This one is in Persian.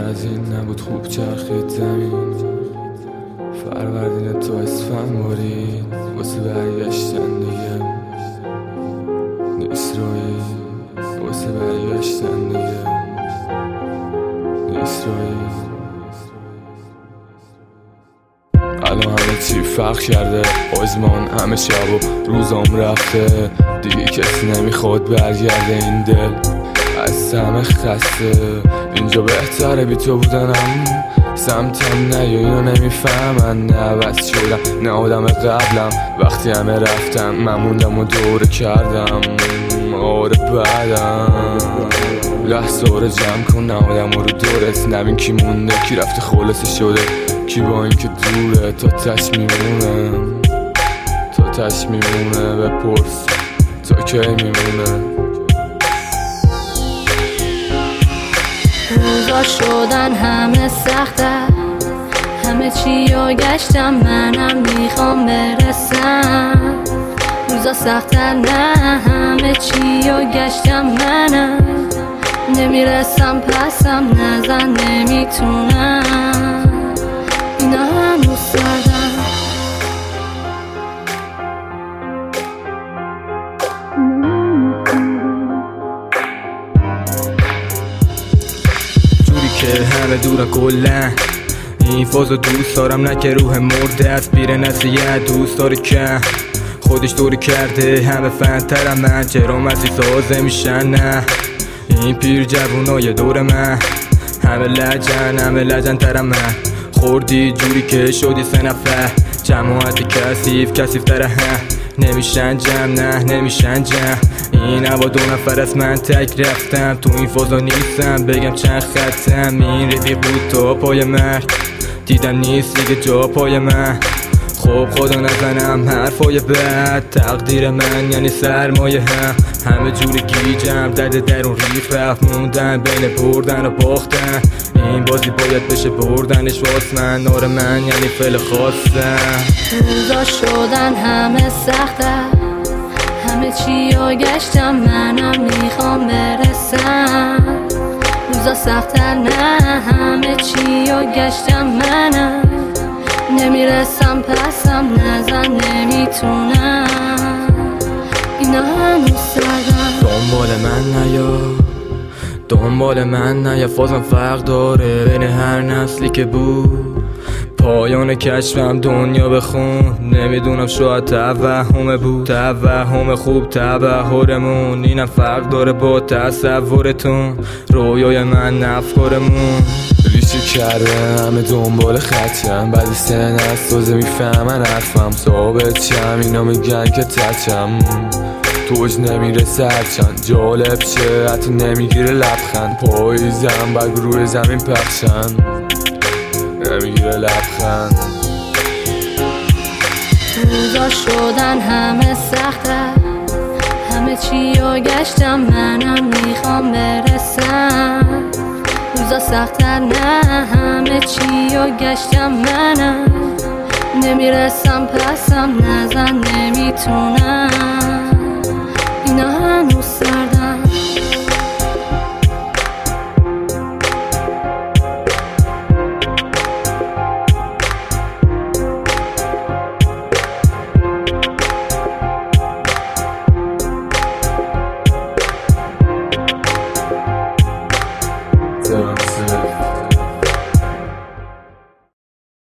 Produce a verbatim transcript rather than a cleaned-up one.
از این نبود خوب چرخید زمین، فروردین تا اسفند بارید واسه برگشتن دیگه نیست روی، واسه برگشتن دیگه نیست روی. الان همه چی فرق کرده، آزمان همه شب و روزام رفته، دیگه کسی نمیخواد برگرده این دل از همه خسته. اینجا بهتره بی تو بودنم، سمتم نه یا اینو نمیفهمن، نه عوض شدم نه آدم قبلم، وقتی همه رفتم من موندم و دوره کردم. آره بعدم لحظه رو جمع کن، نه آدم رو دورت نبین کی مونده کی رفته خلاصه شده، کی با این که دوره تا تش میمونه، تا تش میمونه بپرس تا کی میمونه. روزا شدن همه سخته، همه چی رو گشتم منم میخوام برسم. روزا سخته نه همه چی رو گشتم منم نمیرسم پسم نزن نمیتونم اینا هنوز سردم. جوری که همه دورن کلن این فازو دوست دارم، نه که روح مرده از پیر نصیحت دوست داره که خودش دوری کرده همه فنترم من، چرا مسی سازه میشن نه این پیر جوونای دور من، همه لجن همه لجن ترم من. خوردی جوری که شدی سه نفر جماعت کسیف کسیف تره نمیشن جمع نه نمیشن جمع. این هوا دو نفر از من تک رفتم تو این فازا نیستم بگم چند خطم، این رفیق بود تا پای مرگ دیدم نیست دیگه جا پای من. خب خدا نزنم حرفای بد، تقدیر من یعنی سرمایه هم همه جوری گیجم درد درون ریخ رفت موندن بین بردن و باختن، این بازی باید بشه بردنش واس من، آره من یعنی فعل خواستم. روزا شدن همه سخته، همه چی رو گشتم منم میخوام برسم. روزا سخته نه همه چی رو گشتم منم نمیرسم پسم نزن نمیتونم اینا هنوز سردم. دنبال من نیا دنبال من نیا فازم فرق داره بین هر نسلی که بود، پایان کشفم دنیا بخون نمیدونم شاید توهمه بود، توهم خوب تبهرمون اینم فرق داره با تصورتون، رویای من افکارمون ریشه کرده همه دنبال خطم، بعد سن از تازه میفهمن حرفم ثابت شم اینا میگن که تچم توج نمیرسه هرچند جالب شه حتی نمیگیره لبخند، پاییزم بگ روی زمین پخشن نمیگیره لبخند. روزا شدن همه سخته، همه چی رو گشتم منم میخوام برسم. روزا سخته نه همه چی رو گشتم منم نمیرسم پسم نزن نمیتونم اینا هنوز سردم. Don't